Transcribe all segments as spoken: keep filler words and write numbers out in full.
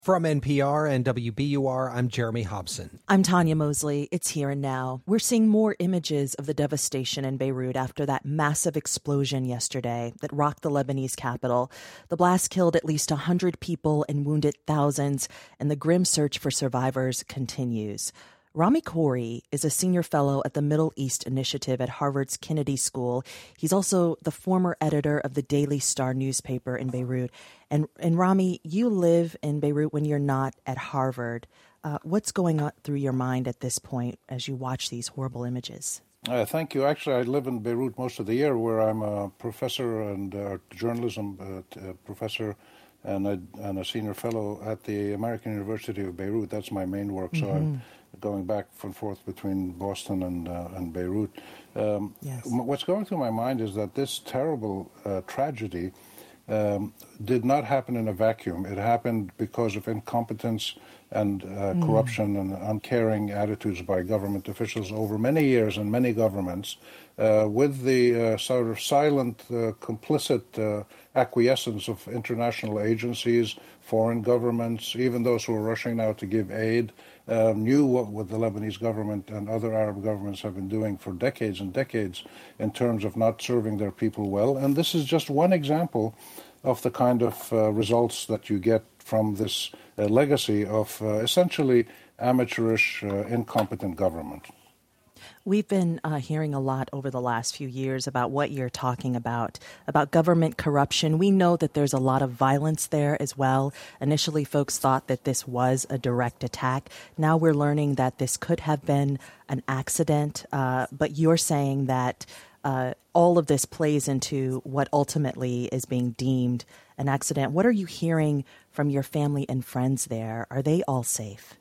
From N P R and W B U R, I'm Jeremy Hobson. I'm Tanya Mosley. It's here and now. We're seeing more images of the devastation in Beirut after that massive explosion yesterday that rocked the Lebanese capital. The blast killed at least one hundred people and wounded thousands, and the grim search for survivors continues. Rami Khouri is a senior fellow at the Middle East Initiative at Harvard's Kennedy School. He's also the former editor of the Daily Star newspaper in Beirut. And, and Rami, you live in Beirut when you're not at Harvard. Uh, what's going on through your mind at this point as you watch these horrible images? Uh, thank you. Actually, I live in Beirut most of the year, where I'm a professor and uh, journalism uh, t- uh, professor and a, and a senior fellow at the American University of Beirut. That's my main work. Mm-hmm. So I'm going back and forth between Boston and uh, and Beirut. Um, yes. What's going through my mind is that this terrible uh, tragedy um, did not happen in a vacuum. It happened because of incompetence and uh, mm. corruption and uncaring attitudes by government officials over many years and many governments, uh, with the uh, sort of silent, uh, complicit uh, acquiescence of international agencies, foreign governments, even those who are rushing now to give aid, uh, knew what, what the Lebanese government and other Arab governments have been doing for decades and decades in terms of not serving their people well. And this is just one example of the kind of uh, results that you get from this uh, legacy of uh, essentially amateurish, uh, incompetent government. We've been uh, hearing a lot over the last few years about what you're talking about, about government corruption. We know that there's a lot of violence there as well. Initially, folks thought that this was a direct attack. Now we're learning that this could have been an accident, uh, but you're saying that uh, all of this plays into what ultimately is being deemed an accident. What are you hearing from your family and friends there? Are they all safe?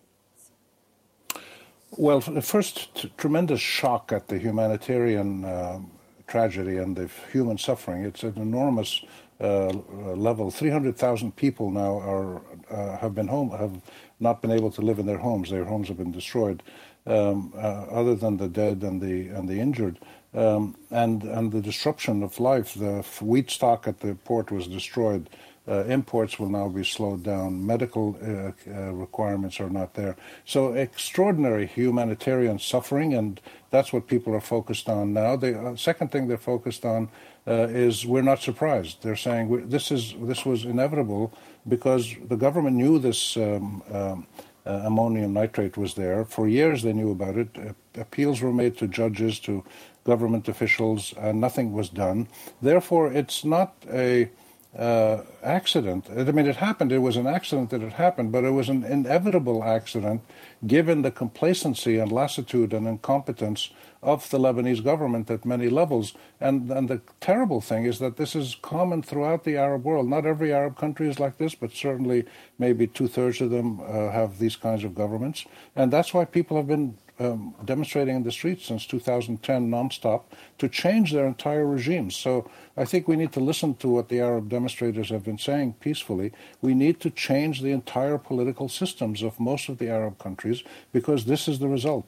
Well, the first t- tremendous shock at the humanitarian uh, tragedy and the human suffering. It's an enormous uh, level. three hundred thousand people now are uh, have been home have not been able to live in their homes. Their homes have been destroyed. Um, uh, other than the dead and the and the injured, um, and and the disruption of life. The wheat stock at the port was destroyed. Uh, imports will now be slowed down. Medical uh, uh, requirements are not there. So extraordinary humanitarian suffering, and that's what people are focused on now. The uh, second thing they're focused on uh, is we're not surprised. They're saying we, this is this was inevitable because the government knew this um, um, uh, ammonium nitrate was there. For years they knew about it. Uh, appeals were made to judges, to government officials, and nothing was done. Therefore, it's not a Uh, accident. I mean, it happened. It was an accident that it happened, but it was an inevitable accident given the complacency and lassitude and incompetence of the Lebanese government at many levels. And, and the terrible thing is that this is common throughout the Arab world. Not every Arab country is like this, but certainly maybe two-thirds of them uh, have these kinds of governments. And that's why people have been Um, demonstrating in the streets since two thousand ten nonstop to change their entire regimes. So I think we need to listen to what the Arab demonstrators have been saying peacefully. We need to change the entire political systems of most of the Arab countries because this is the result.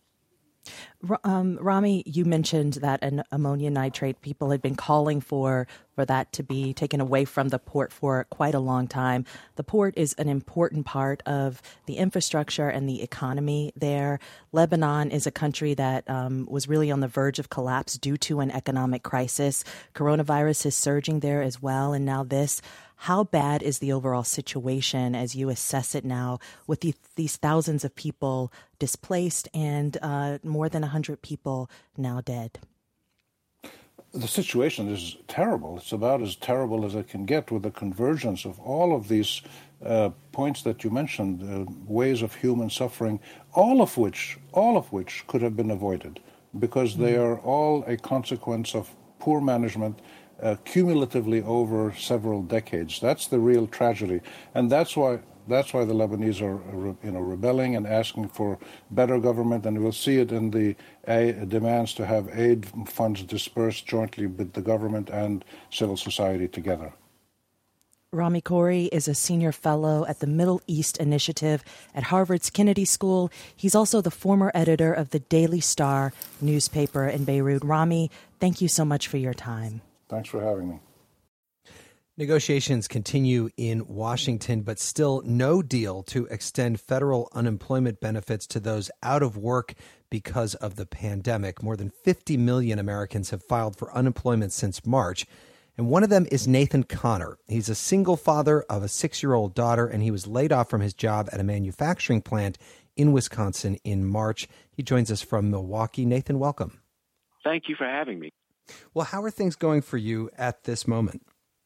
Um, Rami, you mentioned that an ammonia nitrate, people had been calling for for that to be taken away from the port for quite a long time. The port is an important part of the infrastructure and the economy there. Lebanon is a country that um, was really on the verge of collapse due to an economic crisis. Coronavirus is surging there as well, and now this. How bad is the overall situation as you assess it now with the, these thousands of people displaced and uh, more than one hundred people now dead? The situation is terrible. It's about as terrible as it can get with the convergence of all of these uh, points that you mentioned, uh, ways of human suffering, all of which, all of which could have been avoided because mm-hmm. they are all a consequence of poor management, Uh, cumulatively over several decades. That's the real tragedy, and that's why that's why the Lebanese are, you know, rebelling and asking for better government. And we'll see it in the uh, demands to have aid funds dispersed jointly with the government and civil society together. Rami Khouri is a senior fellow at the Middle East Initiative at Harvard's Kennedy School. He's also the former editor of the Daily Star newspaper in Beirut. Rami, thank you so much for your time. Thanks for having me. Negotiations continue in Washington, but still no deal to extend federal unemployment benefits to those out of work because of the pandemic. More than fifty million Americans have filed for unemployment since March, and one of them is Nathan Connor. He's a single father of a six-year-old daughter, and he was laid off from his job at a manufacturing plant in Wisconsin in March. He joins us from Milwaukee. Nathan, welcome. Thank you for having me. Well, how are things going for you at this moment?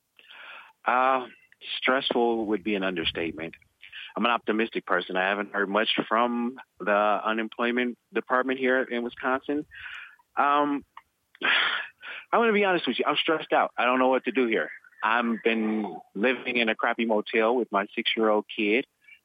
Uh, stressful would be an understatement. I'm an optimistic person. I haven't heard much from the unemployment department here in Wisconsin. Um, I'm going to be honest with you. I'm stressed out. I don't know what to do here. I've been living in a crappy motel with my six-year-old kid,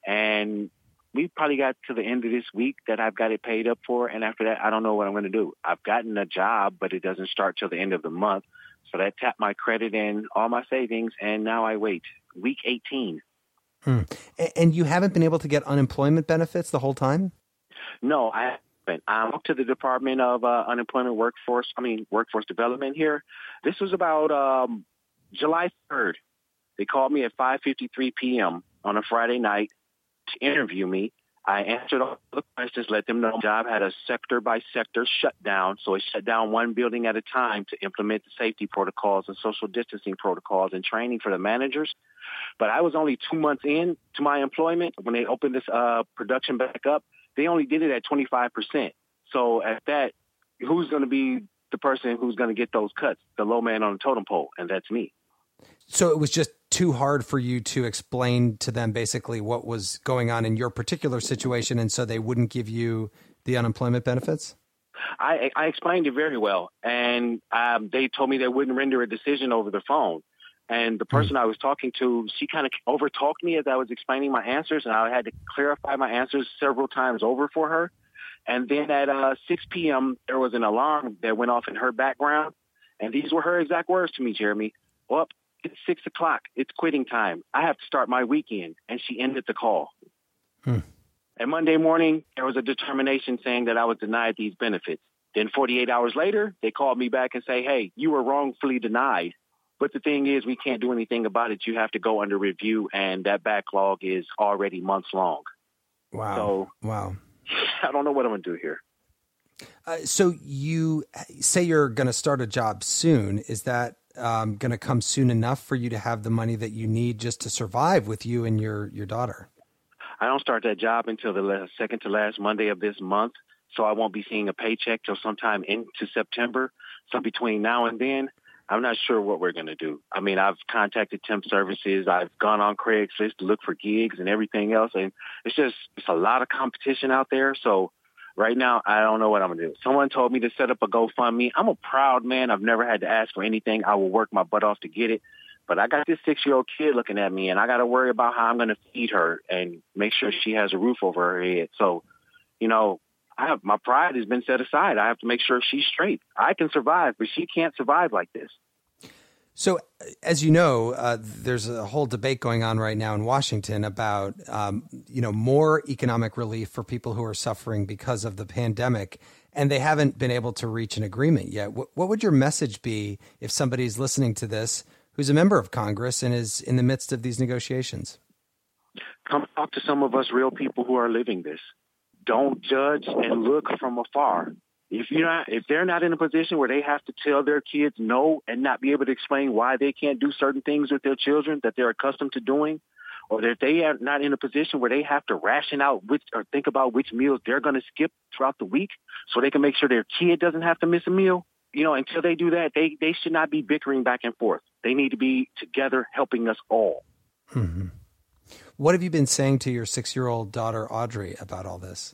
and we probably got to the end of this week that I've got it paid up for, and after that, I don't know what I'm going to do. I've gotten a job, but it doesn't start till the end of the month. So that tapped my credit and all my savings, and now I wait. Week eighteen. Hmm. And you haven't been able to get unemployment benefits the whole time? No, I haven't. I went to the Department of uh, Unemployment Workforce, I mean, Workforce Development here. This was about um, July third. They called me at five fifty-three p.m. on a Friday night to interview me. I answered all the questions, let them know the job had a sector-by-sector shutdown, so it shut down one building at a time to implement the safety protocols and social distancing protocols and training for the managers. But I was only two months in to my employment. When they opened this uh, production back up, they only did it at twenty-five percent. So at that, who's going to be the person who's going to get those cuts? The low man on the totem pole, and that's me. So it was just too hard for you to explain to them basically what was going on in your particular situation, and so they wouldn't give you the unemployment benefits? I, I explained it very well, and um, they told me they wouldn't render a decision over the phone. And the person mm. I was talking to, she kind of overtalked me as I was explaining my answers, and I had to clarify my answers several times over for her. And then at uh, six p.m., there was an alarm that went off in her background, and these were her exact words to me, Jeremy. Well, it's six o'clock. It's quitting time. I have to start my weekend. And she ended the call. Hmm. And Monday morning, there was a determination saying that I was denied these benefits. Then forty-eight hours later, they called me back and say, hey, you were wrongfully denied. But the thing is, we can't do anything about it. You have to go under review, and that backlog is already months long. Wow. So, wow. I don't know what I'm going to do here. Uh, so you say you're going to start a job soon. Is that Um, going to come soon enough for you to have the money that you need just to survive with you and your, your daughter? I don't start that job until the last, second to last Monday of this month, so I won't be seeing a paycheck till sometime into September. So between now and then, I'm not sure what we're going to do. I mean, I've contacted temp services. I've gone on Craigslist to look for gigs and everything else, and it's just it's a lot of competition out there, so right now, I don't know what I'm going to do. Someone told me to set up a GoFundMe. I'm a proud man. I've never had to ask for anything. I will work my butt off to get it. But I got this six-year-old kid looking at me, and I got to worry about how I'm going to feed her and make sure she has a roof over her head. So, you know, I have, my pride has been set aside. I have to make sure she's straight. I can survive, but she can't survive like this. So, as you know, uh, there's a whole debate going on right now in Washington about, um, you know, more economic relief for people who are suffering because of the pandemic, and they haven't been able to reach an agreement yet. What, what would your message be if somebody's listening to this who's a member of Congress and is in the midst of these negotiations? Come talk to some of us real people who are living this. Don't judge and look from afar. If you're not, if they're not in a position where they have to tell their kids no and not be able to explain why they can't do certain things with their children that they're accustomed to doing, or that they are not in a position where they have to ration out which or think about which meals they're going to skip throughout the week so they can make sure their kid doesn't have to miss a meal, you know, until they do that, they, they should not be bickering back and forth. They need to be together helping us all. Mm-hmm. What have you been saying to your six-year-old daughter, Audrey, about all this?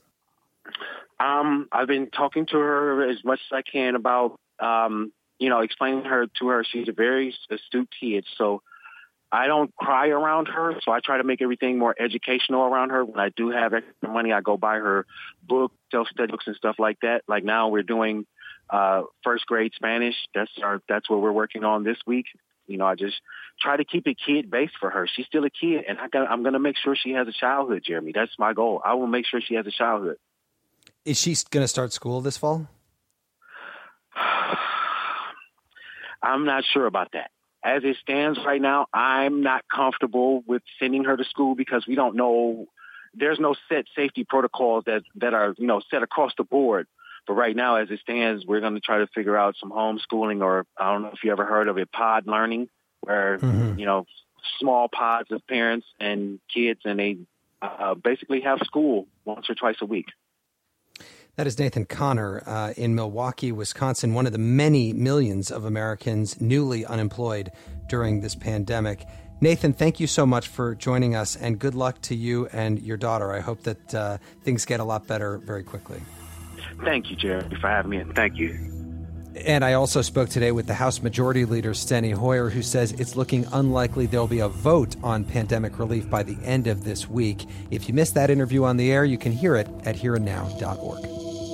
Um, I've been talking to her as much as I can about, um, you know, explaining her to her. She's a very astute kid, so I don't cry around her. So I try to make everything more educational around her. When I do have extra money, I go buy her book, self-study books and stuff like that. Like now we're doing uh, first grade Spanish. That's our, that's what we're working on this week. You know, I just try to keep it kid-based for her. She's still a kid, and I got, I'm going to make sure she has a childhood, Jeremy. That's my goal. I will make sure she has a childhood. Is she going to start school this fall? I'm not sure about that. as it stands right now, I'm not comfortable with sending her to school because we don't know. There's no set safety protocols that, that are, you know, set across the board. But right now, as it stands, we're going to try to figure out some homeschooling, or I don't know if you ever heard of it, pod learning, where, mm-hmm. you know, small pods of parents and kids, and they uh, basically have school once or twice a week. That is Nathan Connor uh, in Milwaukee, Wisconsin, one of the many millions of Americans newly unemployed during this pandemic. Nathan, thank you so much for joining us, and good luck to you and your daughter. I hope that uh, things get a lot better very quickly. Thank you, Jerry, for having me, and thank you. And I also spoke today with the House Majority Leader, Steny Hoyer, who says it's looking unlikely there'll be a vote on pandemic relief by the end of this week. If you missed that interview on the air, you can hear it at here and now dot org.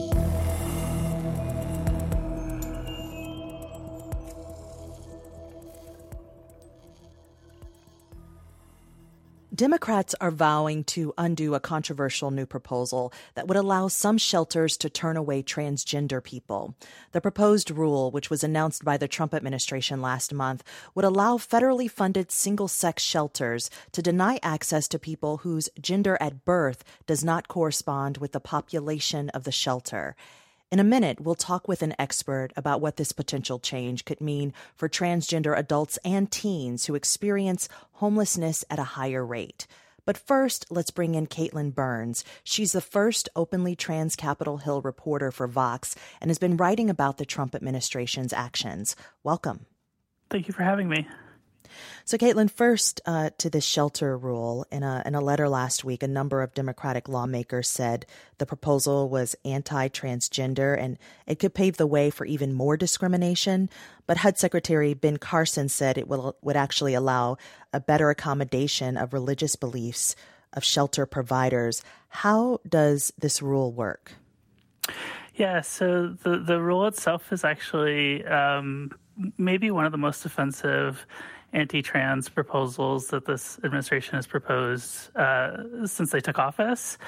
Democrats are vowing to undo a controversial new proposal that would allow some shelters to turn away transgender people. The proposed rule, which was announced by the Trump administration last month, would allow federally funded single-sex shelters to deny access to people whose gender at birth does not correspond with the population of the shelter. In a minute, we'll talk with an expert about what this potential change could mean for transgender adults and teens who experience homelessness at a higher rate. But first, let's bring in Caitlin Burns. She's the first openly trans Capitol Hill reporter for Vox and has been writing about the Trump administration's actions. Welcome. Thank you for having me. So, Caitlin, first uh, to this shelter rule. In a, in a letter last week, a number of Democratic lawmakers said the proposal was anti-transgender and it could pave the way for even more discrimination. But H U D Secretary Ben Carson said it will, would actually allow a better accommodation of religious beliefs of shelter providers. How does this rule work? Yeah, so the, the rule itself is actually um, maybe one of the most offensive anti-trans proposals that this administration has proposed uh, since they took office.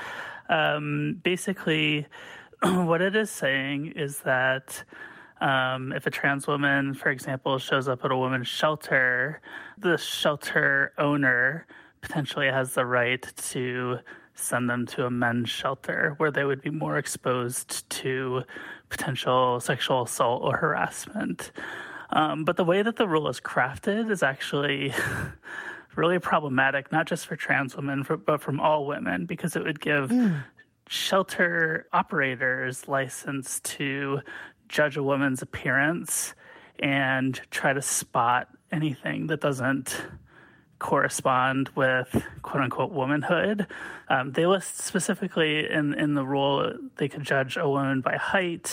Um, basically, what it is saying is that um, if a trans woman, for example, shows up at a women's shelter, the shelter owner potentially has the right to send them to a men's shelter where they would be more exposed to potential sexual assault or harassment. Um, but the way that the rule is crafted is actually really problematic, not just for trans women, for, but from all women, because it would give mm. shelter operators license to judge a woman's appearance and try to spot anything that doesn't correspond with quote-unquote womanhood. Um, they list specifically in, in the rule they could judge a woman by height,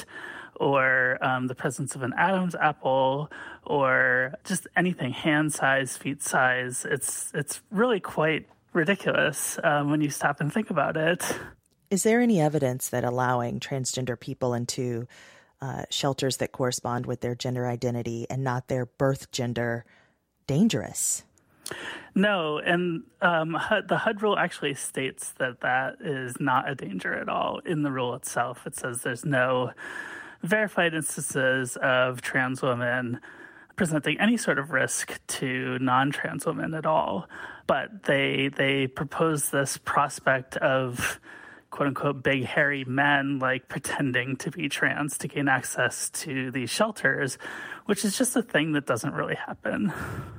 or um, the presence of an Adam's apple, or just anything, hand size, feet size. It's it's really quite ridiculous um, when you stop and think about it. Is there any evidence that allowing transgender people into uh, shelters that correspond with their gender identity and not their birth gender dangerous? No, and um, the H U D rule actually states that that is not a danger at all in the rule itself. It says there's no verified instances of trans women presenting any sort of risk to non-trans women at all. But they they propose this prospect of quote-unquote big hairy men like pretending to be trans to gain access to these shelters, which is just a thing that doesn't really happen.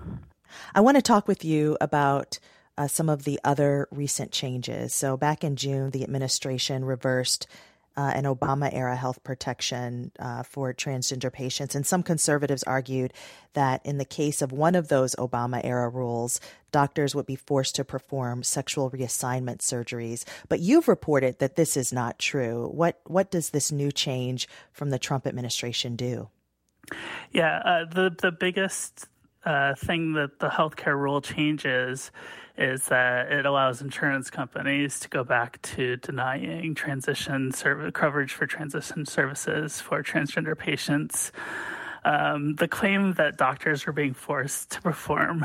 I want to talk with you about uh, some of the other recent changes. So back in June, the administration reversed Uh, an Obama-era health protection uh, for transgender patients. And some conservatives argued that in the case of one of those Obama-era rules, doctors would be forced to perform sexual reassignment surgeries. But you've reported that this is not true. What what does this new change from the Trump administration do? Yeah, uh, the, the biggest uh, thing that the healthcare rule changes is that it allows insurance companies to go back to denying transition service coverage for transition services for transgender patients. Um, the claim that doctors are being forced to perform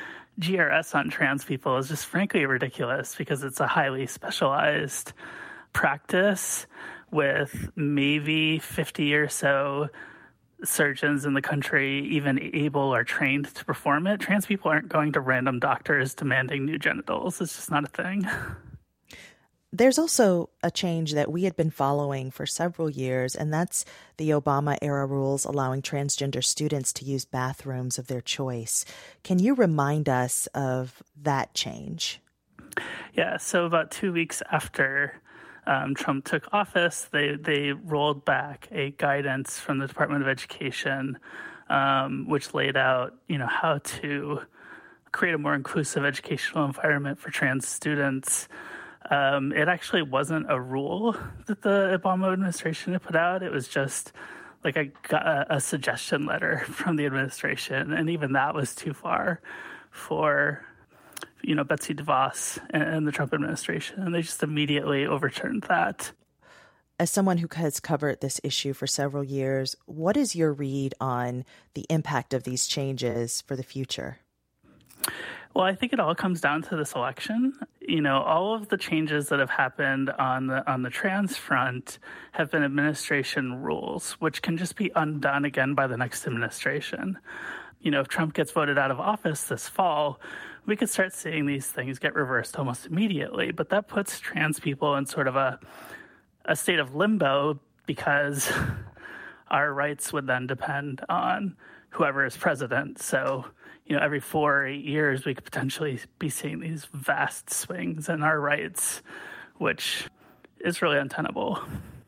G R S on trans people is just frankly ridiculous because it's a highly specialized practice with maybe fifty or so surgeons in the country even able or trained to perform it. Trans people aren't going to random doctors demanding new genitals. It's just not a thing. There's also a change that we had been following for several years, and that's the Obama-era rules allowing transgender students to use bathrooms of their choice. Can you remind us of that change? Yeah, so about two weeks after um, Trump took office, they, they rolled back a guidance from the Department of Education, um, which laid out, you know, how to create a more inclusive educational environment for trans students. Um, it actually wasn't a rule that the Obama administration had put out. It was just like a, a suggestion letter from the administration. And even that was too far for, you know, Betsy DeVos and, and the Trump administration. And they just immediately overturned that. As someone who has covered this issue for several years, what is your read on the impact of these changes for the future? Well, I think it all comes down to this election. You know, all of the changes that have happened on the on the trans front have been administration rules, which can just be undone again by the next administration. You know, if Trump gets voted out of office this fall, we could start seeing these things get reversed almost immediately. But that puts trans people in sort of a a state of limbo because our rights would then depend on whoever is president. So, you know, every four or eight years, we could potentially be seeing these vast swings in our rights, which is really untenable.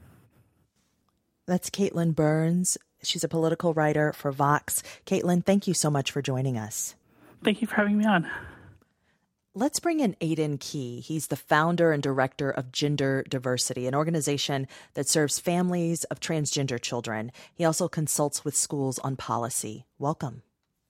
That's Caitlin Burns. She's a political writer for Vox. Caitlin, thank you so much for joining us. Thank you for having me on. Let's bring in Aiden Key. He's the founder and director of Gender Diversity, an organization that serves families of transgender children. He also consults with schools on policy. Welcome.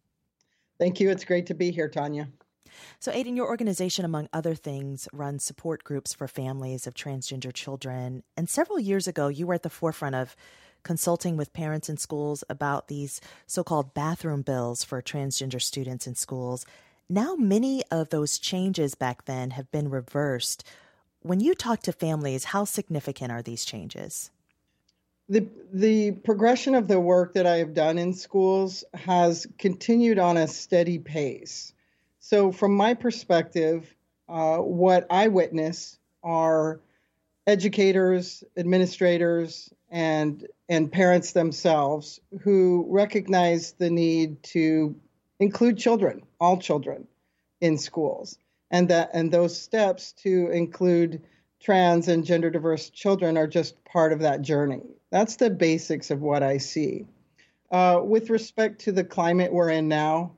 Thank you. It's great to be here, Tanya. So, Aiden, your organization, among other things, runs support groups for families of transgender children. And several years ago, you were at the forefront of consulting with parents in schools about these so-called bathroom bills for transgender students in schools. Now, many of those changes back then have been reversed. When you talk to families, how significant are these changes? The the progression of the work that I have done in schools has continued on a steady pace. So from my perspective, uh, what I witness are educators, administrators, and and parents themselves who recognize the need to include children, all children, in schools, and that and those steps to include trans and gender diverse children are just part of that journey. That's the basics of what I see. Uh, with respect to the climate we're in now,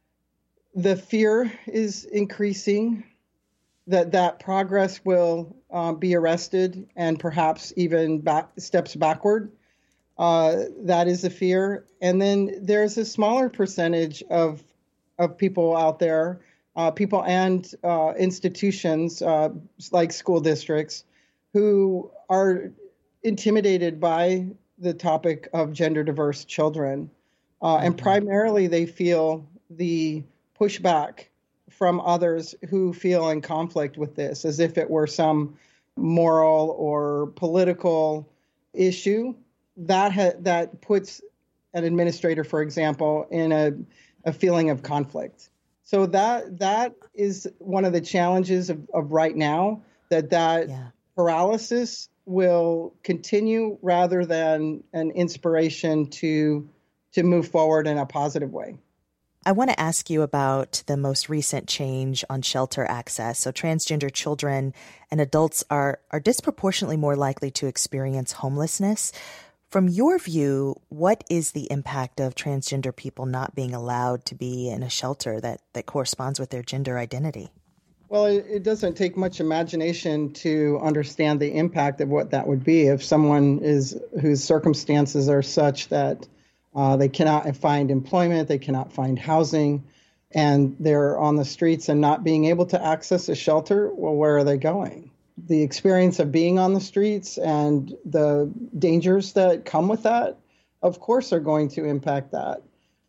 the fear is increasing that that progress will uh, be arrested and perhaps even back, steps backward. Uh, that is a fear. And then there's a smaller percentage of of people out there, uh, people and uh, institutions uh, like school districts, who are intimidated by the topic of gender diverse children. Uh, mm-hmm. And primarily they feel the pushback from others who feel in conflict with this, as if it were some moral or political issue. That ha- that puts an administrator, for example, in a, a feeling of conflict. So that that is one of the challenges of, of right now, that that yeah. paralysis will continue rather than an inspiration to to move forward in a positive way. I want to ask you about the most recent change on shelter access. So transgender children and adults are are disproportionately more likely to experience homelessness. From your view, what is the impact of transgender people not being allowed to be in a shelter that, that corresponds with their gender identity? Well, it, it doesn't take much imagination to understand the impact of what that would be if someone is whose circumstances are such that uh, they cannot find employment, they cannot find housing, and they're on the streets and not being able to access a shelter. Well, where are they going? The experience of being on the streets and the dangers that come with that, of course, are going to impact that.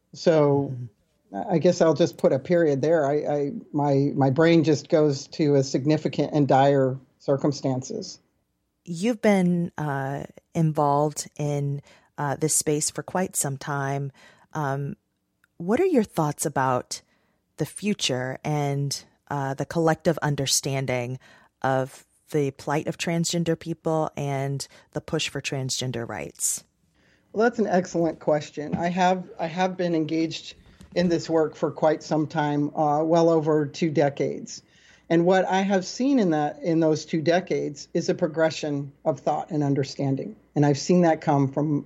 So I guess I'll just put a period there. I, I my my brain just goes to a significant and dire circumstances. You've been uh, involved in uh, this space for quite some time. Um, what are your thoughts about the future and uh, the collective understanding of the plight of transgender people and the push for transgender rights? Well, that's an excellent question. I have I have been engaged in this work for quite some time, uh, well over two decades. And what I have seen in that in those two decades is a progression of thought and understanding. And I've seen that come from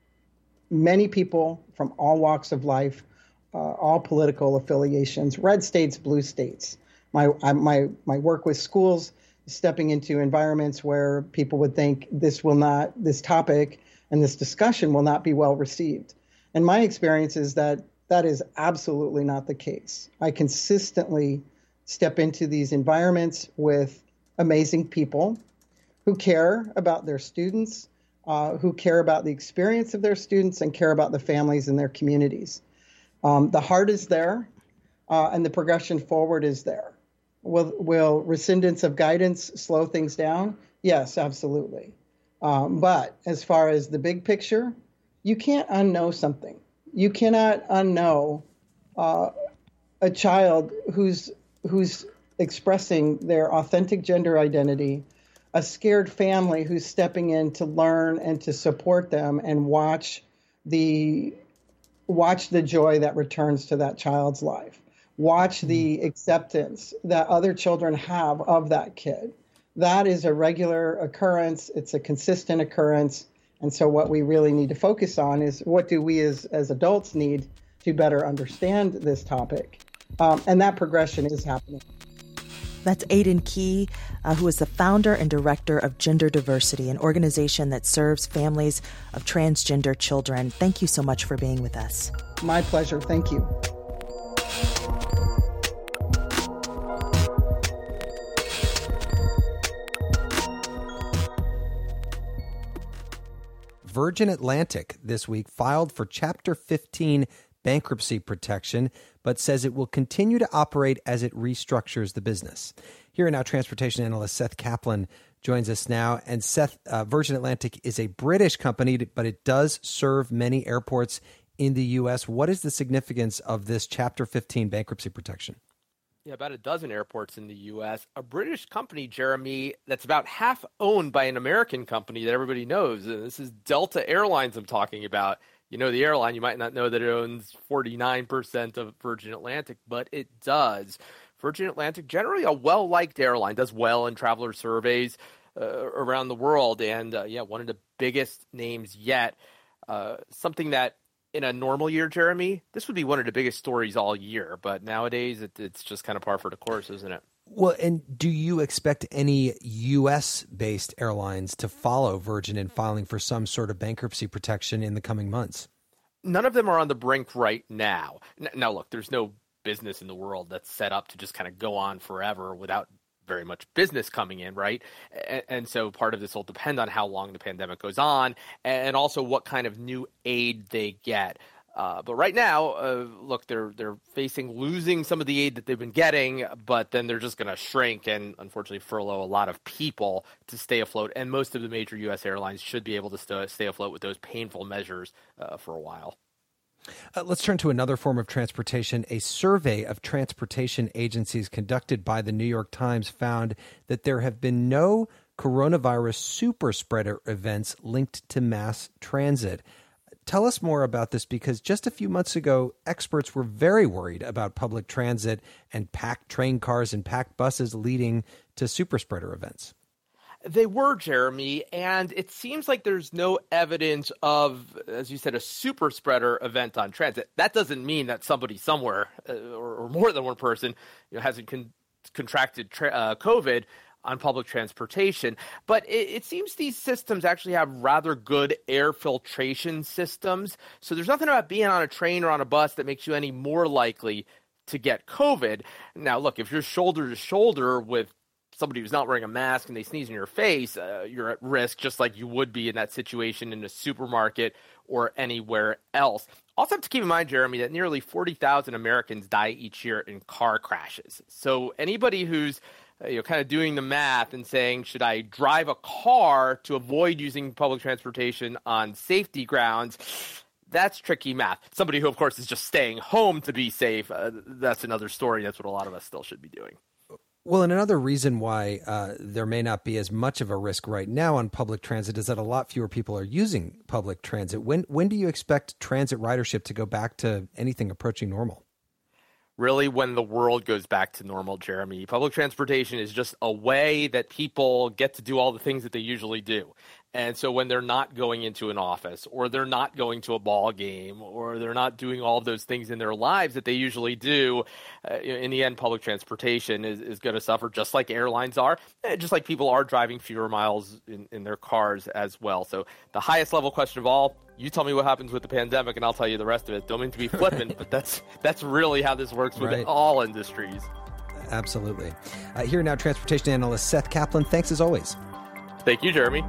many people from all walks of life, uh, all political affiliations, red states, blue states. My I, my my work with schools, stepping into environments where people would think this will not, this topic and this discussion will not be well received. And my experience is that that is absolutely not the case. I consistently step into these environments with amazing people who care about their students, uh, who care about the experience of their students, and care about the families and their communities. Um, the heart is there, uh, and the progression forward is there. Will, will rescindance of guidance slow things down? Yes, absolutely. Um, but as far as the big picture, you can't unknow something. You cannot unknow uh, a child who's who's expressing their authentic gender identity, a scared family who's stepping in to learn and to support them and watch the watch the joy that returns to that child's life. Watch the acceptance that other children have of that kid. That is a regular occurrence. It's a consistent occurrence. And so what we really need to focus on is what do we as, as adults need to better understand this topic? Um, and that progression is happening. That's Aidan Key, uh, who is the founder and director of Gender Diversity, an organization that serves families of transgender children. Thank you so much for being with us. My pleasure. Thank you. Virgin Atlantic this week filed for Chapter fifteen bankruptcy protection, but says it will continue to operate as it restructures the business. Here and Now transportation analyst Seth Kaplan joins us now. And Seth, uh, Virgin Atlantic is a British company, but it does serve many airports in the U S. What is the significance of this Chapter fifteen bankruptcy protection? Yeah, about a dozen airports in the U S. A British company, Jeremy, that's about half owned by an American company that everybody knows. And this is Delta Airlines I'm talking about. You know the airline, you might not know that it owns forty-nine percent of Virgin Atlantic, but it does. Virgin Atlantic, generally a well-liked airline, does well in traveler surveys uh, around the world. And, uh, yeah, one of the biggest names yet. Uh, something that in a normal year, Jeremy, this would be one of the biggest stories all year. But nowadays, it, it's just kind of par for the course, isn't it? Well, and do you expect any U S-based airlines to follow Virgin in filing for some sort of bankruptcy protection in the coming months? None of them are on the brink right now. Now, look, there's no business in the world that's set up to just kind of go on forever without very much business coming in, right? And so part of this will depend on how long the pandemic goes on and also what kind of new aid they get. Uh, but right now, uh, look, they're they're facing losing some of the aid that they've been getting, but then they're just going to shrink and unfortunately furlough a lot of people to stay afloat. And most of the major U S airlines should be able to st- stay afloat with those painful measures uh, for a while. Uh, let's turn to another form of transportation. A survey of transportation agencies conducted by the New York Times found that there have been no coronavirus super spreader events linked to mass transit. Tell us more about this, because just a few months ago, experts were very worried about public transit and packed train cars and packed buses leading to super spreader events. They were, Jeremy, and it seems like there's no evidence of, as you said, a super spreader event on transit. That doesn't mean that somebody somewhere, uh, or, or more than one person, you know, hasn't con- contracted tra- uh, COVID on public transportation. But it, it seems these systems actually have rather good air filtration systems. So there's nothing about being on a train or on a bus that makes you any more likely to get COVID. Now, look, if you're shoulder to shoulder with somebody who's not wearing a mask and they sneeze in your face, uh, you're at risk just like you would be in that situation in a supermarket or anywhere else. Also have to keep in mind, Jeremy, that nearly forty thousand Americans die each year in car crashes. So anybody who's you know, kind of doing the math and saying, should I drive a car to avoid using public transportation on safety grounds? That's tricky math. Somebody who, of course, is just staying home to be safe, uh, that's another story. That's what a lot of us still should be doing. Well, and another reason why uh, there may not be as much of a risk right now on public transit is that a lot fewer people are using public transit. When when do you expect transit ridership to go back to anything approaching normal? Really, when the world goes back to normal, Jeremy. Public transportation is just a way that people get to do all the things that they usually do. And so when they're not going into an office, or they're not going to a ball game, or they're not doing all of those things in their lives that they usually do, uh, in the end, public transportation is, is going to suffer, just like airlines are, just like people are driving fewer miles in, in their cars as well. So the highest level question of all, you tell me what happens with the pandemic, and I'll tell you the rest of it. Don't mean to be flippant, but that's that's really how this works with right. all industries. Absolutely. Uh, here now, transportation analyst Seth Kaplan. Thanks as always. Thank you, Jeremy.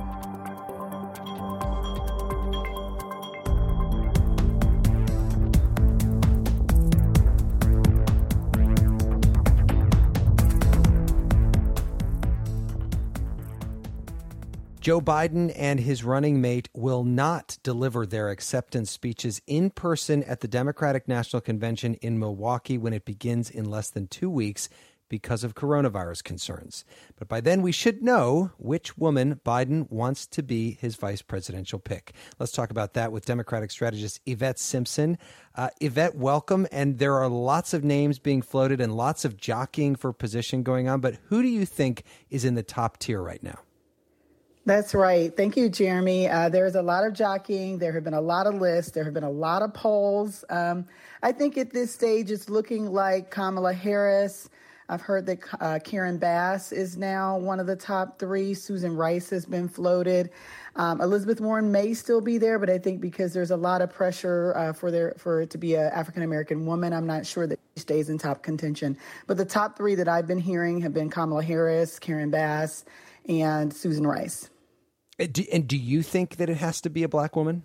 Joe Biden and his running mate will not deliver their acceptance speeches in person at the Democratic National Convention in Milwaukee when it begins in less than two weeks because of coronavirus concerns. But by then, we should know which woman Biden wants to be his vice presidential pick. Let's talk about that with Democratic strategist Yvette Simpson. Uh, Yvette, welcome. And there are lots of names being floated and lots of jockeying for position going on. But who do you think is in the top tier right now? That's right. Thank you, Jeremy. Uh, there's a lot of jockeying. There have been a lot of lists. There have been a lot of polls. Um, I think at this stage, it's looking like Kamala Harris. I've heard that uh, Karen Bass is now one of the top three. Susan Rice has been floated. Um, Elizabeth Warren may still be there, but I think because there's a lot of pressure uh, for there for it to be an African-American woman, I'm not sure that she stays in top contention. But the top three that I've been hearing have been Kamala Harris, Karen Bass, and Susan Rice. Do, and do you think that it has to be a black woman?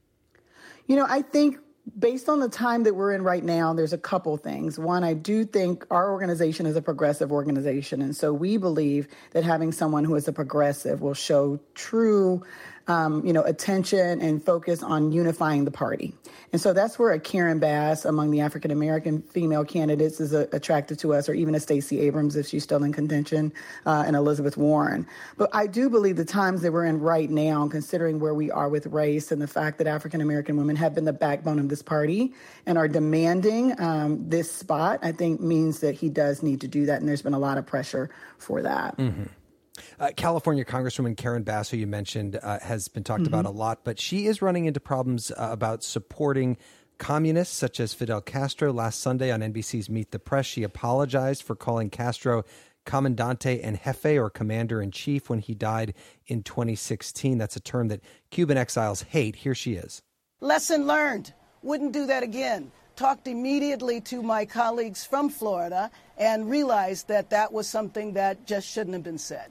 You know, I think based on the time that we're in right now, there's a couple things. One, I do think our organization is a progressive organization. And so we believe that having someone who is a progressive will show true, um, you know, attention and focus on unifying the party. And so that's where a Karen Bass among the African-American female candidates is uh, attractive to us, or even a Stacey Abrams if she's still in contention, uh, and Elizabeth Warren. But I do believe the times that we're in right now, considering where we are with race and the fact that African-American women have been the backbone of this party and are demanding um, this spot, I think means that he does need to do that. And there's been a lot of pressure for that. Mm-hmm. Uh, California Congresswoman Karen Bass, who you mentioned, uh, has been talked mm-hmm. about a lot, but she is running into problems uh, about supporting communists such as Fidel Castro. Last Sunday on N B C's Meet the Press, she apologized for calling Castro Comandante en Jefe, or Commander-in-Chief, when he died in twenty sixteen. That's a term that Cuban exiles hate. Here she is. Lesson learned. Wouldn't do that again. Talked immediately to my colleagues from Florida and realized that that was something that just shouldn't have been said.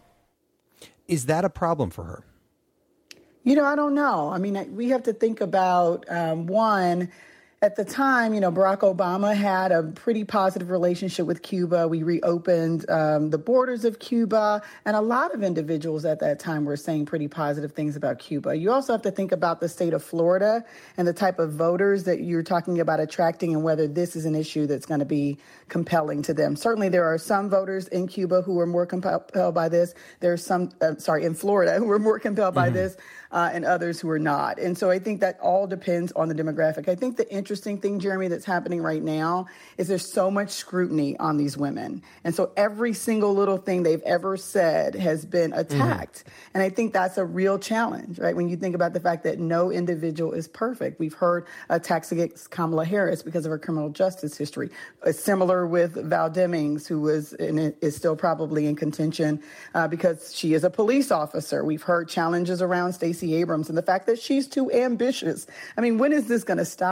Is that a problem for her? You know, I don't know. I mean, we have to think about, um, one, at the time, you know, Barack Obama had a pretty positive relationship with Cuba. We reopened um, the borders of Cuba, and a lot of individuals at that time were saying pretty positive things about Cuba. You also have to think about the state of Florida and the type of voters that you're talking about attracting and whether this is an issue that's going to be compelling to them. Certainly, there are some voters in Cuba who are more compelled by this. There are some, uh, sorry, in Florida who are more compelled by mm-hmm. this. Uh, and others who are not. And so I think that all depends on the demographic. I think the interesting thing, Jeremy, that's happening right now is there's so much scrutiny on these women. And so every single little thing they've ever said has been attacked. Mm-hmm. And I think that's a real challenge, right? When you think about the fact that no individual is perfect. We've heard attacks against Kamala Harris because of her criminal justice history. It's similar with Val Demings, who was and is still probably in contention uh, because she is a police officer. We've heard challenges around Stacey Abrams and the fact that she's too ambitious. I mean, when is this going to stop? And I think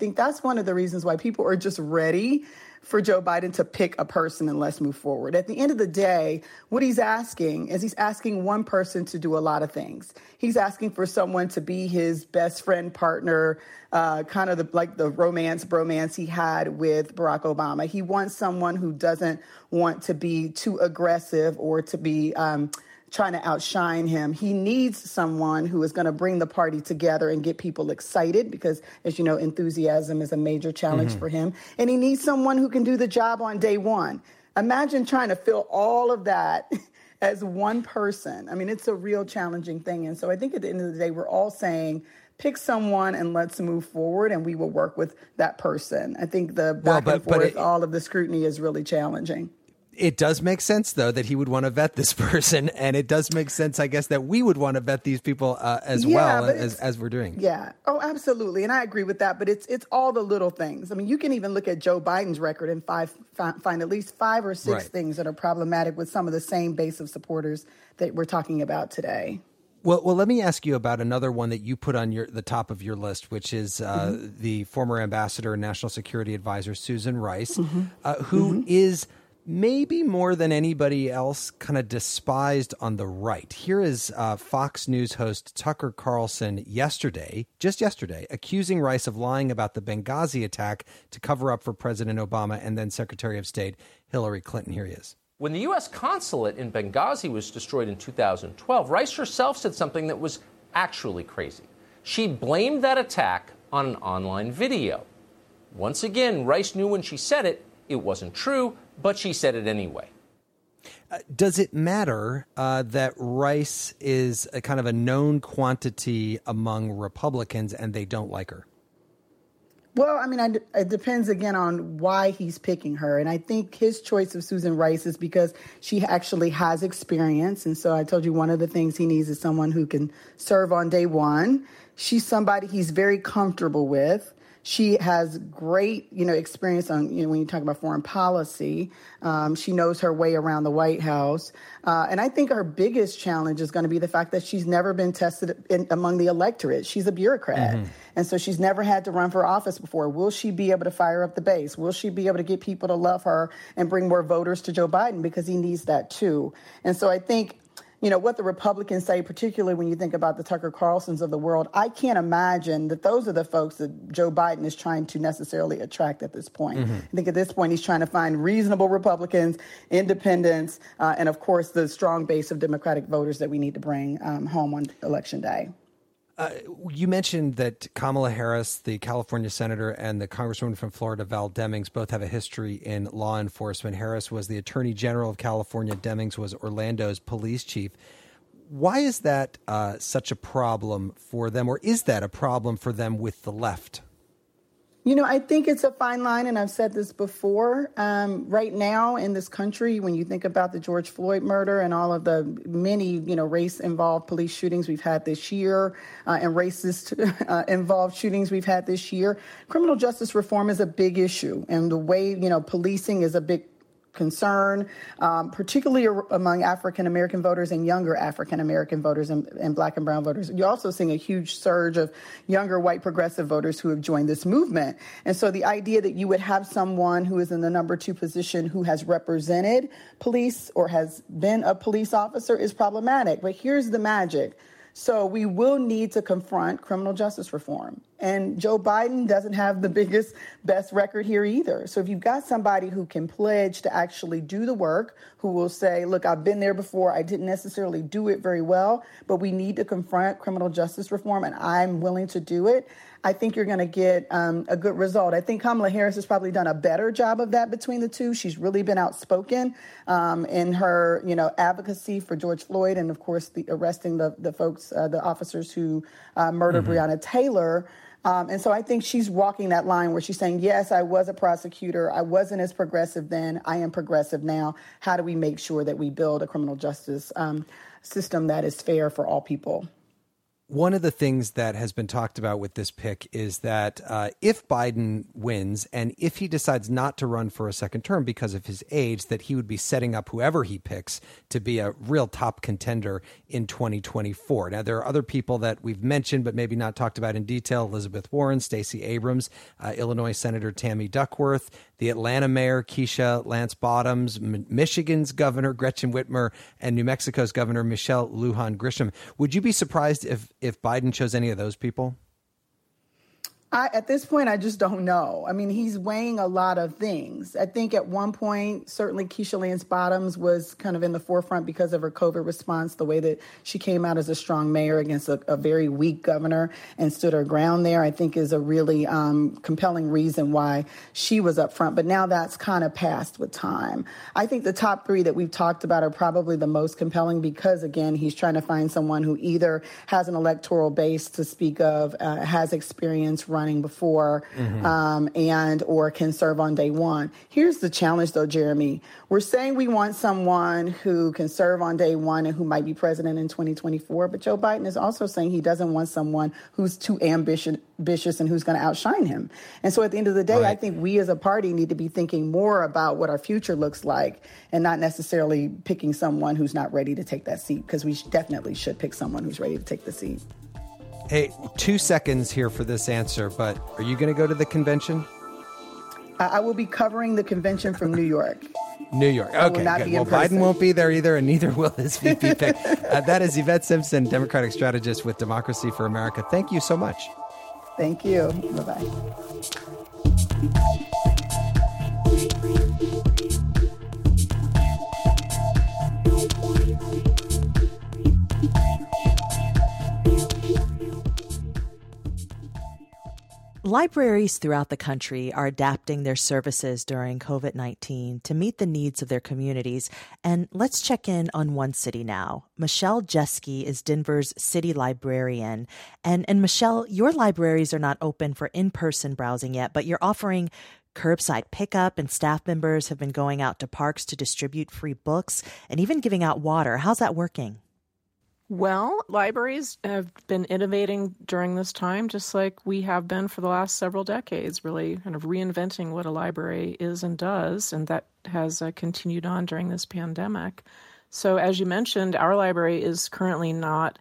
think that's one of the reasons why people are just ready for Joe Biden to pick a person and let's move forward. At the end of the day, what he's asking is he's asking one person to do a lot of things. He's asking for someone to be his best friend, partner, uh, kind of the, like the romance, bromance he had with Barack Obama. He wants someone who doesn't want to be too aggressive or to be um, trying to outshine him. He needs someone who is going to bring the party together and get people excited because, as you know, enthusiasm is a major challenge mm-hmm. for him. And he needs someone who can do the job on day one. Imagine trying to fill all of that as one person. I mean, it's a real challenging thing. And so I think at the end of the day, we're all saying, pick someone and let's move forward, and we will work with that person. I think the back well, but, and forth, it, all of the scrutiny is really challenging. It does make sense, though, that he would want to vet this person. And it does make sense, I guess, that we would want to vet these people uh, as yeah, well as, as we're doing. Yeah. Oh, absolutely. And I agree with that. But it's it's all the little things. I mean, you can even look at Joe Biden's record and five, find at least five or six right. things that are problematic with some of the same base of supporters that we're talking about today. Well, well, let me ask you about another one that you put on your the top of your list, which is uh, mm-hmm. the former ambassador and national security advisor, Susan Rice, mm-hmm. uh, who mm-hmm. is maybe more than anybody else kind of despised on the right. Here is uh, Fox News host Tucker Carlson yesterday, just yesterday, accusing Rice of lying about the Benghazi attack to cover up for President Obama and then Secretary of State Hillary Clinton. Here he is. When the U S consulate in Benghazi was destroyed in two thousand twelve, Rice herself said something that was actually crazy. She blamed that attack on an online video. Once again, Rice knew when she said it, it wasn't true, but she said it anyway. Uh, does it matter uh, that Rice is a kind of a known quantity among Republicans and they don't like her? Well, I mean, I, it depends, again, on why he's picking her. And I think his choice of Susan Rice is because she actually has experience. And so I told you one of the things he needs is someone who can serve on day one. She's somebody he's very comfortable with. She has great, you know, experience on, you know, when you talk about foreign policy. Um, she knows her way around the White House. Uh, and I think her biggest challenge is going to be the fact that she's never been tested in, among the electorate. She's a bureaucrat. Mm-hmm. And so she's never had to run for office before. Will she be able to fire up the base? Will she be able to get people to love her and bring more voters to Joe Biden? Because he needs that, too. And so I think, you know, what the Republicans say, particularly when you think about the Tucker Carlsons of the world, I can't imagine that those are the folks that Joe Biden is trying to necessarily attract at this point. Mm-hmm. I think at this point he's trying to find reasonable Republicans, independents, uh, and, of course, the strong base of Democratic voters that we need to bring um, home on Election Day. Uh, you mentioned that Kamala Harris, the California senator, and the congresswoman from Florida, Val Demings, both have a history in law enforcement. Harris was the attorney general of California. Demings was Orlando's police chief. Why is that uh, such a problem for them, or is that a problem for them with the left? You know, I think it's a fine line, and I've said this before. Um, right now in this country, when you think about the George Floyd murder and all of the many, you know, race-involved police shootings we've had this year uh, and racist-involved uh, shootings we've had this year, criminal justice reform is a big issue. And the way, you know, policing is a big concern, um, particularly among African-American voters and younger African-American voters and, and black and brown voters. You're also seeing a huge surge of younger white progressive voters who have joined this movement. And so the idea that you would have someone who is in the number two position who has represented police or has been a police officer is problematic. But here's the magic. So we will need to confront criminal justice reform. And Joe Biden doesn't have the biggest, best record here either. So if you've got somebody who can pledge to actually do the work, who will say, look, I've been there before, I didn't necessarily do it very well, but we need to confront criminal justice reform, and I'm willing to do it, I think you're going to get um, a good result. I think Kamala Harris has probably done a better job of that between the two. She's really been outspoken um, in her, you know, advocacy for George Floyd and, of course, the arresting the, the folks, uh, the officers who uh, murdered mm-hmm. Breonna Taylor. Um, and so I think she's walking that line where she's saying, yes, I was a prosecutor. I wasn't as progressive then. I am progressive now. How do we make sure that we build a criminal justice um, system that is fair for all people? One of the things that has been talked about with this pick is that uh, if Biden wins and if he decides not to run for a second term because of his age, that he would be setting up whoever he picks to be a real top contender in twenty twenty-four. Now, there are other people that we've mentioned, but maybe not talked about in detail. Elizabeth Warren, Stacey Abrams, uh, Illinois Senator Tammy Duckworth, the Atlanta Mayor Keisha Lance Bottoms, M- Michigan's Governor Gretchen Whitmer, and New Mexico's Governor Michelle Lujan Grisham. Would you be surprised if if Biden chose any of those people? I, at this point, I just don't know. I mean, he's weighing a lot of things. I think at one point, certainly Keisha Lance Bottoms was kind of in the forefront because of her COVID response, the way that she came out as a strong mayor against a, a very weak governor and stood her ground there, I think is a really um, compelling reason why she was up front. But now that's kind of passed with time. I think the top three that we've talked about are probably the most compelling because, again, he's trying to find someone who either has an electoral base to speak of, uh, has experience running before, mm-hmm. um, and or can serve on day one. Here's the challenge, though, Jeremy. We're saying we want someone who can serve on day one and who might be president in twenty twenty-four, but Joe Biden is also saying he doesn't want someone who's too ambitious, ambitious and who's going to outshine him. And so at the end of the day, right. I think we as a party need to be thinking more about what our future looks like and not necessarily picking someone who's not ready to take that seat, because we definitely should pick someone who's ready to take the seat. Hey, two seconds here for this answer, but are you going to go to the convention? I will be covering the convention from New York. New York. Okay, good. Well, Biden won't be there either, and neither will his V P pick. Uh, that is Yvette Simpson, Democratic strategist with Democracy for America. Thank you so much. Thank you. Bye-bye. Libraries throughout the country are adapting their services during COVID nineteen to meet the needs of their communities. And let's check in on one city now. Michelle Jeske is Denver's city librarian. And, and Michelle, your libraries are not open for in-person browsing yet, but you're offering curbside pickup, and staff members have been going out to parks to distribute free books and even giving out water. How's that working? Well, libraries have been innovating during this time, just like we have been for the last several decades, really kind of reinventing what a library is and does, and that has uh, continued on during this pandemic. So as you mentioned, our library is currently not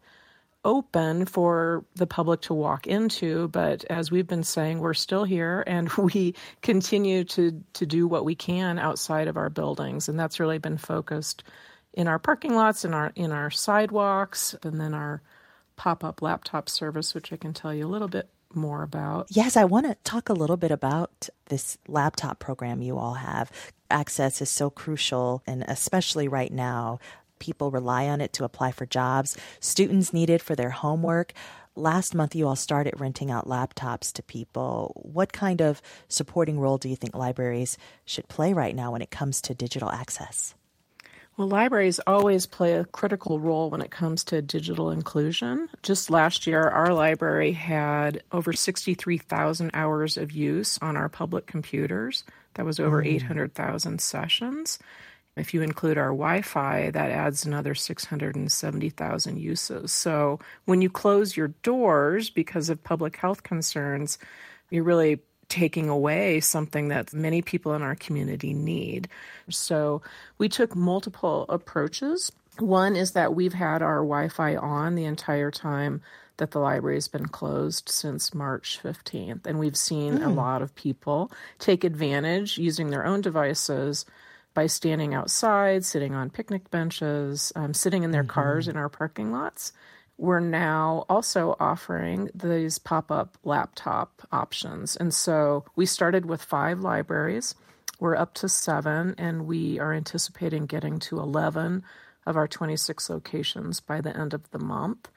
open for the public to walk into, but as we've been saying, we're still here, and we continue to, to do what we can outside of our buildings, and that's really been focused in our parking lots, in our in our sidewalks, and then our pop-up laptop service, which I can tell you a little bit more about. Yes, I want to talk a little bit about this laptop program you all have. Access is so crucial, and especially right now, people rely on it to apply for jobs. Students need it for their homework. Last month, you all started renting out laptops to people. What kind of supporting role do you think libraries should play right now when it comes to digital access? Well, libraries always play a critical role when it comes to digital inclusion. Just last year, our library had over sixty-three thousand hours of use on our public computers. That was over mm. eight hundred thousand sessions. If you include our Wi-Fi, that adds another six hundred seventy thousand uses. So when you close your doors because of public health concerns, you're really taking away something that many people in our community need. So we took multiple approaches. One is that we've had our Wi-Fi on the entire time that the library has been closed since March fifteenth. And we've seen mm. a lot of people take advantage using their own devices by standing outside, sitting on picnic benches, um, sitting in their mm-hmm. cars in our parking lots. We're now also offering these pop-up laptop options. And so we started with five libraries. We're up to seven, and we are anticipating getting to eleven of our twenty-six locations by the end of the month.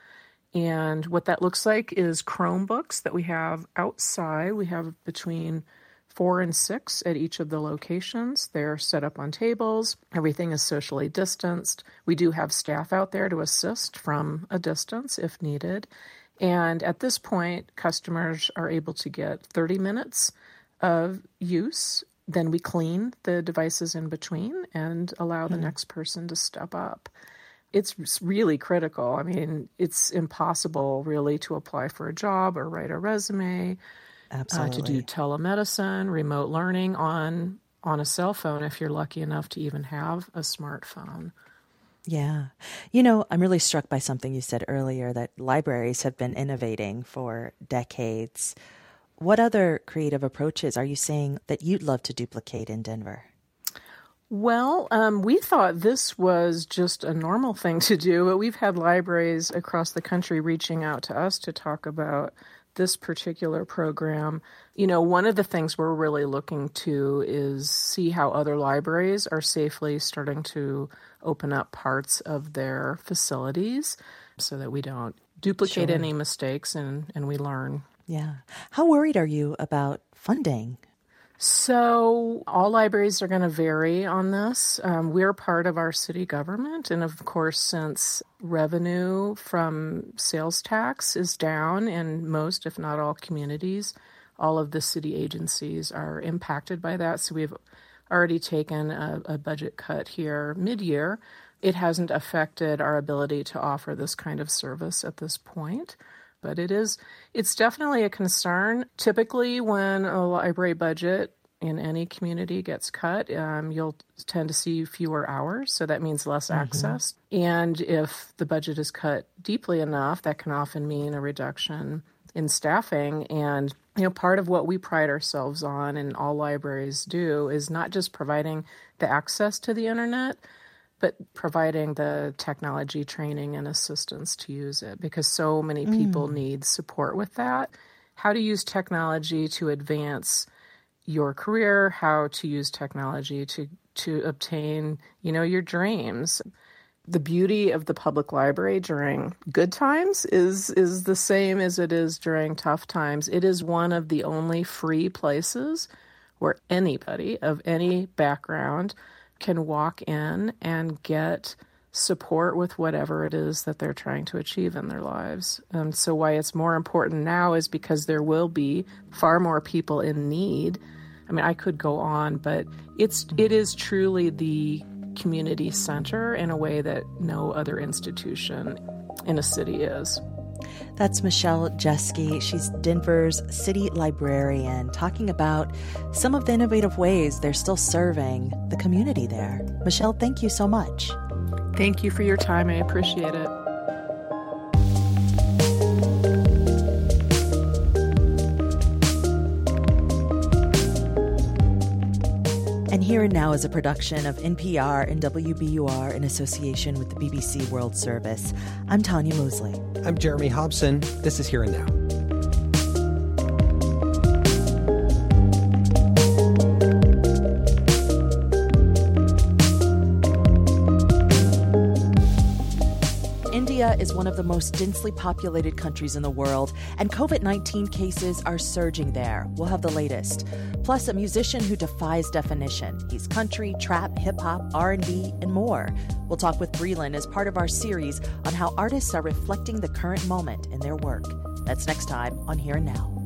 And what that looks like is Chromebooks that we have outside. We have between four and six at each of the locations. They're set up on tables. Everything is socially distanced. We do have staff out there to assist from a distance if needed. And at this point, customers are able to get thirty minutes of use. Then we clean the devices in between and allow the mm. next person to step up. It's really critical. I mean, it's impossible really to apply for a job or write a resume, Absolutely. Uh, to do telemedicine, remote learning on on a cell phone if you're lucky enough to even have a smartphone. Yeah. You know, I'm really struck by something you said earlier, that libraries have been innovating for decades. What other creative approaches are you seeing that you'd love to duplicate in Denver? Well, um, we thought this was just a normal thing to do, but we've had libraries across the country reaching out to us to talk about this particular program. You know, one of the things we're really looking to is see how other libraries are safely starting to open up parts of their facilities so that we don't duplicate Sure. any mistakes and, and we learn. Yeah. How worried are you about funding? So all libraries are going to vary on this. Um, we're part of our city government. And of course, since revenue from sales tax is down in most, if not all, communities, all of the city agencies are impacted by that. So we've already taken a, a budget cut here mid-year. It hasn't affected our ability to offer this kind of service at this point. But it is, it's definitely a concern. Typically, when a library budget in any community gets cut, um, you'll tend to see fewer hours. So that means less mm-hmm. access. And if the budget is cut deeply enough, that can often mean a reduction in staffing. And, you know, part of what we pride ourselves on, and all libraries do, is not just providing the access to the internet, but providing the technology training and assistance to use it, because so many people mm. need support with that. How to use technology to advance your career, how to use technology to, to obtain, you know, your dreams. The beauty of the public library during good times is, is the same as it is during tough times. It is one of the only free places where anybody of any background can walk in and get support with whatever it is that they're trying to achieve in their lives. And so why it's more important now is because there will be far more people in need. I mean, I could go on, but it's it is truly the community center in a way that no other institution in a city is. That's Michelle Jeske. She's Denver's city librarian, talking about some of the innovative ways they're still serving the community there. Michelle, thank you so much. Thank you for your time. I appreciate it. And Here and Now is a production of N P R and W B U R in association with the B B C World Service. I'm Tanya Mosley. I'm Jeremy Hobson. This is Here and Now. India is one of the most densely populated countries in the world, and covid nineteen cases are surging there. We'll have the latest. Plus, a musician who defies definition. He's country, trap, hip-hop, R and B, and more. We'll talk with Breland as part of our series on how artists are reflecting the current moment in their work. That's next time on Here and Now.